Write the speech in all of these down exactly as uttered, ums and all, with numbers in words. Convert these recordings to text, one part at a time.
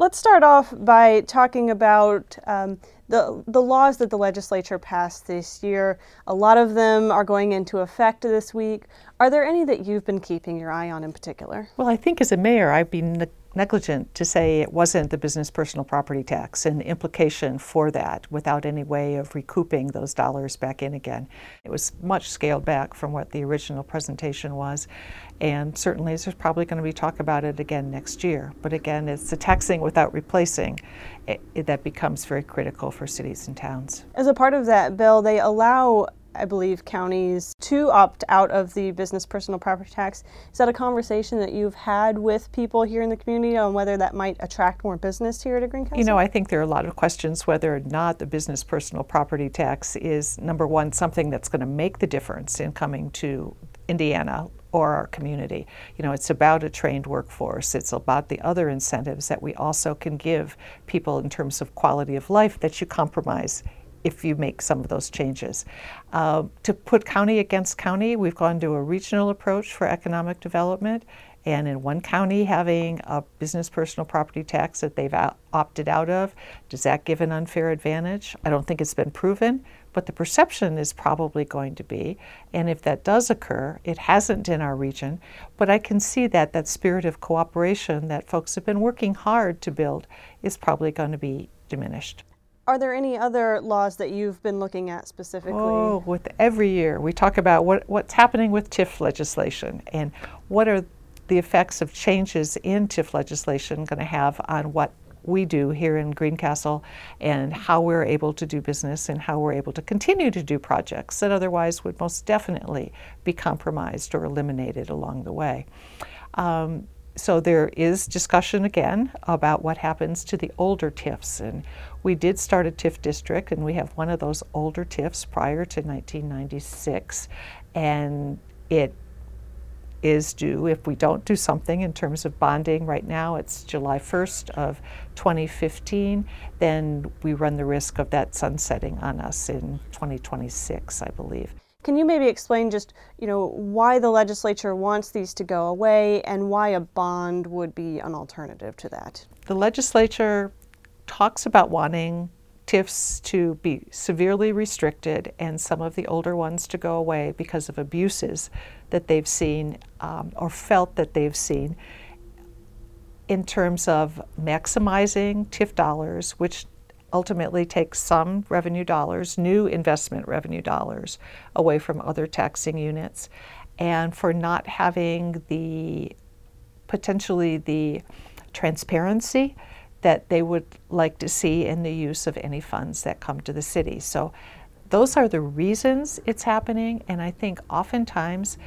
let's start off by talking about um, the the laws that the legislature passed this year. A lot of them are going into effect this week. Are there any that you've been keeping your eye on in particular? Well, I think as a mayor, I've been ne- negligent to say it wasn't the business personal property tax and the implication for that without any way of recouping those dollars back in again. It was much scaled back from what the original presentation was, and certainly there's probably going to be talk about it again next year. But again, it's the taxing without replacing it, it, that becomes very critical for cities and towns. As a part of that bill, they allow, I believe, counties to opt out of the business personal property tax. Is that a conversation that you've had with people here in the community on whether that might attract more business here to Greencastle? You know, I think there are a lot of questions whether or not the business personal property tax is, number one, something that's going to make the difference in coming to Indiana or our community. You know, it's about a trained workforce. It's about the other incentives that we also can give people in terms of quality of life that you compromise if you make some of those changes. Uh, to put county against county, we've gone to a regional approach for economic development, and in one county having a business personal property tax that they've out, opted out of, does that give an unfair advantage? I don't think it's been proven, but the perception is probably going to be, and if that does occur, it hasn't in our region, but I can see that that spirit of cooperation that folks have been working hard to build is probably going to be diminished. Are there any other laws that you've been looking at specifically? Oh, with every year we talk about what, what's happening with T I F legislation and what are the effects of changes in T I F legislation going to have on what we do here in Greencastle and how we're able to do business and how we're able to continue to do projects that otherwise would most definitely be compromised or eliminated along the way. Um, So there is discussion again about what happens to the older T I Fs, and we did start a T I F district, and we have one of those older T I Fs prior to nineteen ninety-six, and it is due, if we don't do something in terms of bonding right now, it's July first of twenty fifteen, then we run the risk of that sunsetting on us in twenty twenty-six, I believe. Can you maybe explain just, you know, why the legislature wants these to go away and why a bond would be an alternative to that? The legislature talks about wanting T I Fs to be severely restricted and some of the older ones to go away because of abuses that they've seen um, or felt that they've seen in terms of maximizing T I F dollars, which ultimately takes some revenue dollars, new investment revenue dollars, away from other taxing units, and for not having the potentially the transparency that they would like to see in the use of any funds that come to the city. So those are the reasons it's happening, and I think oftentimes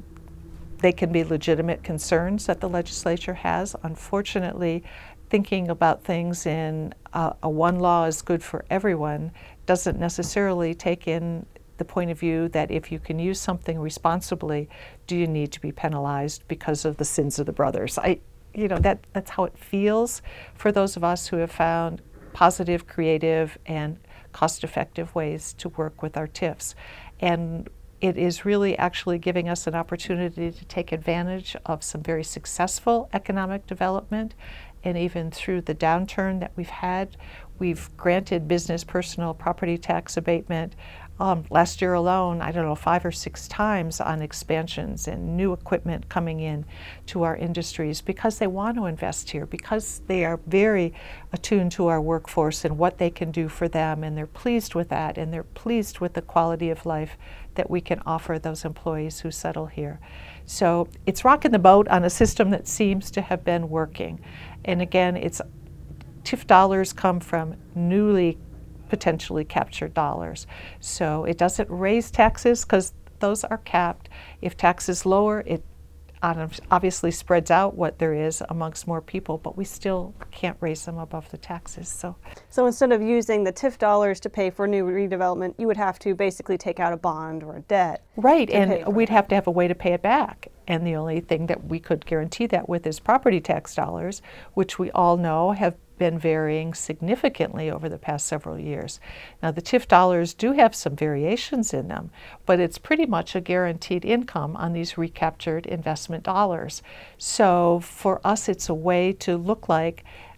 they can be legitimate concerns that the legislature has. Unfortunately, thinking about things in uh, a one law is good for everyone doesn't necessarily take in the point of view that if you can use something responsibly, do you need to be penalized because of the sins of the brothers? I, you know, that that's how it feels for those of us who have found positive, creative, and cost-effective ways to work with our T I Fs. And it is really actually giving us an opportunity to take advantage of some very successful economic development. And even through the downturn that we've had, we've granted business personal property tax abatement um, last year alone, I don't know, five or six times on expansions and new equipment coming in to our industries because they want to invest here, because they are very attuned to our workforce and what they can do for them, and they're pleased with that, and they're pleased with the quality of life that we can offer those employees who settle here. So it's rocking the boat on a system that seems to have been working. And again, it's T I F dollars come from newly potentially captured dollars. So it doesn't raise taxes because those are capped. If taxes lower, it obviously spreads out what there is amongst more people, but we still can't raise them above the taxes. So, so instead of using the T I F dollars to pay for new redevelopment, you would have to basically take out a bond or a debt. Right, and we'd have to have a way to pay it back. And the only thing that we could guarantee that with is property tax dollars, which we all know have been varying significantly over the past several years. Now, the T I F dollars do have some variations in them, but it's pretty much a guaranteed income on these recaptured investment dollars. So for us, it's a way to look like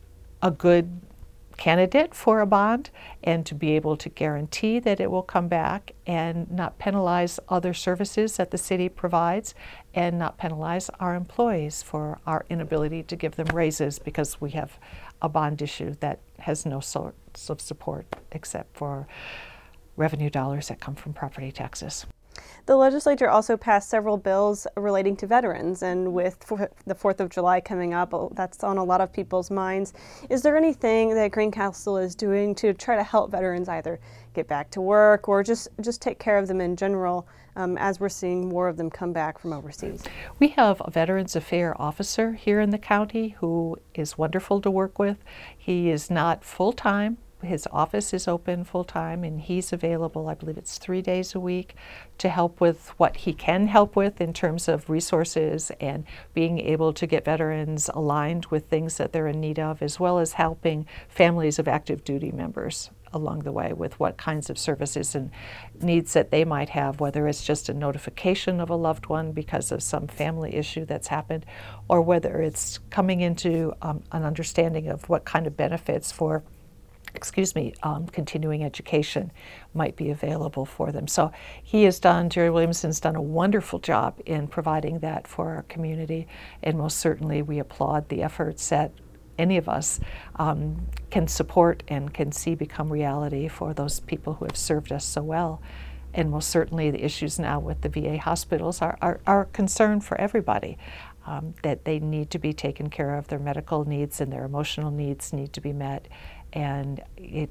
a good candidate for a bond and to be able to guarantee that it will come back and not penalize other services that the city provides and not penalize our employees for our inability to give them raises because we have a bond issue that has no source of support except for revenue dollars that come from property taxes. The legislature also passed several bills relating to veterans, and with the fourth of July coming up, that's on a lot of people's minds. Is there anything that Greencastle is doing to try to help veterans either get back to work or just, just take care of them in general um, as we're seeing more of them come back from overseas? We have a Veterans Affairs officer here in the county who is wonderful to work with. He is not full-time. His office is open full-time and he's available, I believe it's three days a week, to help with what he can help with in terms of resources and being able to get veterans aligned with things that they're in need of, as well as helping families of active duty members along the way with what kinds of services and needs that they might have, whether it's just a notification of a loved one because of some family issue that's happened, or whether it's coming into um, an understanding of what kind of benefits for excuse me, um, continuing education might be available for them. So he has done, Jerry Williamson's done a wonderful job in providing that for our community, and most certainly we applaud the efforts that any of us um, can support and can see become reality for those people who have served us so well. And most certainly the issues now with the V A hospitals are, are, are a concern for everybody. Um, that they need to be taken care of, their medical needs and their emotional needs need to be met, and it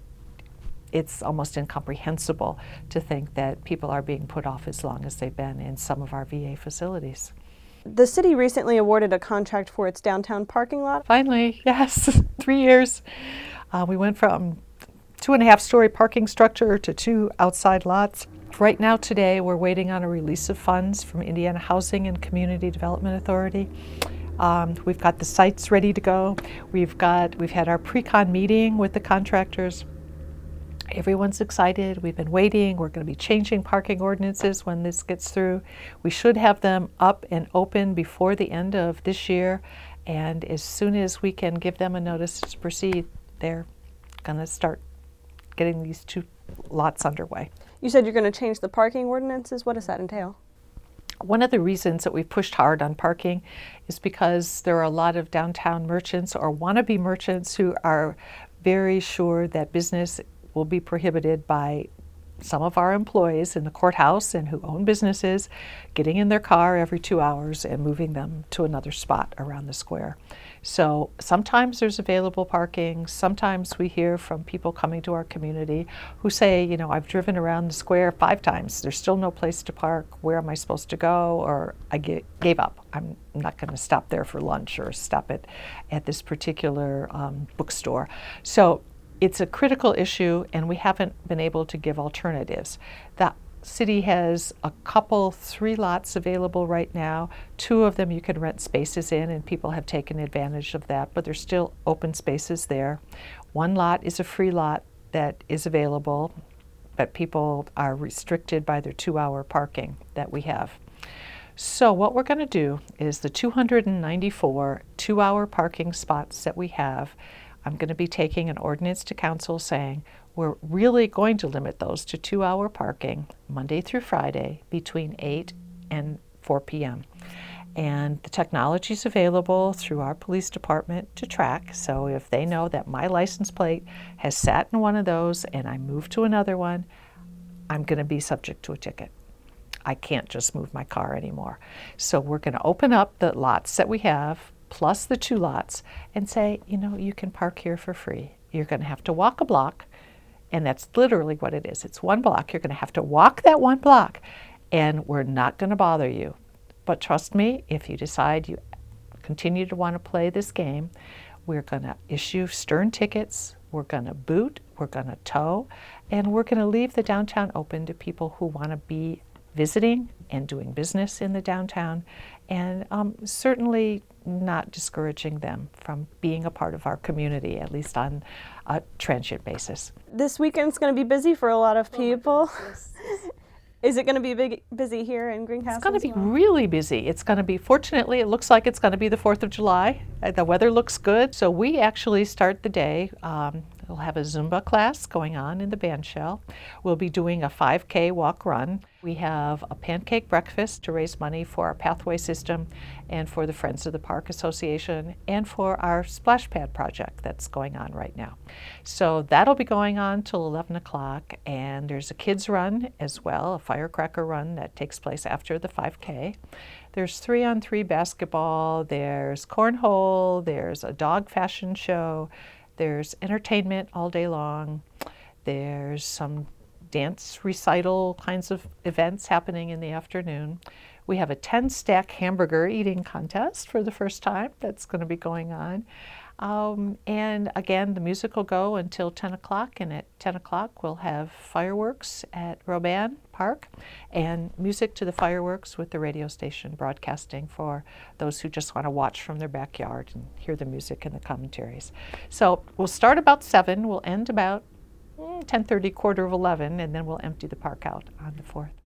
it's almost incomprehensible to think that people are being put off as long as they've been in some of our V A facilities. The city recently awarded a contract for its downtown parking lot. Finally, yes, three years. Uh, we went from two and a half story parking structure to two outside lots. Right now today we're waiting on a release of funds from Indiana Housing and Community Development Authority. Um, we've got the sites ready to go. We've got we've had our pre-con meeting with the contractors. Everyone's excited. We've been waiting. We're going to be changing parking ordinances when this gets through. We should have them up and open before the end of this year, and as soon as we can give them a notice to proceed, they're going to start getting these two lots underway. You said you're going to change the parking ordinances. What does that entail? One of the reasons that we've pushed hard on parking is because there are a lot of downtown merchants or wannabe merchants who are very sure that business will be prohibited by some of our employees in the courthouse and who own businesses getting in their car every two hours and moving them to another spot around the square. So sometimes there's available parking. Sometimes we hear from people coming to our community who say, you know, I've driven around the square five times. There's still no place to park. Where am I supposed to go? Or I g- gave up. I'm not going to stop there for lunch or stop at, at this particular um, bookstore. So it's a critical issue, and we haven't been able to give alternatives. The city has a couple, three lots available right now. Two of them you can rent spaces in, and people have taken advantage of that, but there's still open spaces there. One lot is a free lot that is available, but people are restricted by their two-hour parking that we have. So what we're going to do is the two hundred ninety-four two-hour parking spots that we have, I'm going to be taking an ordinance to council saying we're really going to limit those to two-hour parking Monday through Friday between eight and four p.m. And the technology is available through our police department to track. So if they know that my license plate has sat in one of those and I move to another one, I'm going to be subject to a ticket. I can't just move my car anymore. So we're going to open up the lots that we have plus the two lots and say, you know, you can park here for free. You're going to have to walk a block, and that's literally what it is. It's one block. You're going to have to walk that one block, and we're not going to bother you. But trust me, if you decide you continue to want to play this game, we're going to issue stern tickets, we're going to boot, we're going to tow, and we're going to leave the downtown open to people who want to be visiting and doing business in the downtown, and um, certainly not discouraging them from being a part of our community, at least on a transient basis. This weekend's going to be busy for a lot of people. Oh yes, yes. Is it going to be big, busy here in Greencastle? It's going to be well? really busy. It's going to be, fortunately, it looks like it's going to be the fourth of July Uh, The weather looks good, so we actually start the day. Um, we'll have a Zumba class going on in the band shell. We'll be doing a five K walk run. We have a pancake breakfast to raise money for our pathway system and for the Friends of the Park Association and for our splash pad project that's going on right now. So that'll be going on till eleven o'clock, and there's a kids run as well, a firecracker run that takes place after the five K. There's three on three basketball, there's cornhole, there's a dog fashion show, there's entertainment all day long, there's some dance recital kinds of events happening in the afternoon. We have a ten stack hamburger eating contest for the first time that's going to be going on. Um, and again, the music will go until ten o'clock, and at ten o'clock we'll have fireworks at Robin Park and music to the fireworks with the radio station broadcasting for those who just want to watch from their backyard and hear the music and the commentaries. So we'll start about seven, we'll end about mm, ten thirty, quarter of eleven, and then we'll empty the park out on the fourth.